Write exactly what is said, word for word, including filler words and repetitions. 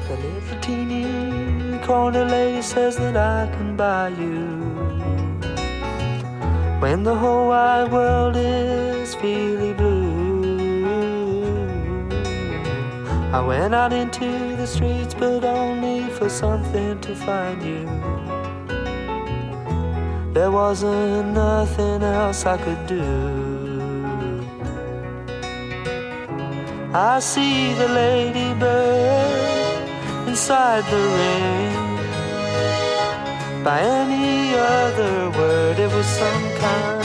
The little teeny corner lady says that I can buy you when the whole wide world is feeling blue. I went out into the streets, but only for something to find you. There wasn't nothing else I could do. I see the ladybird inside the ring. By any other word, it was some kind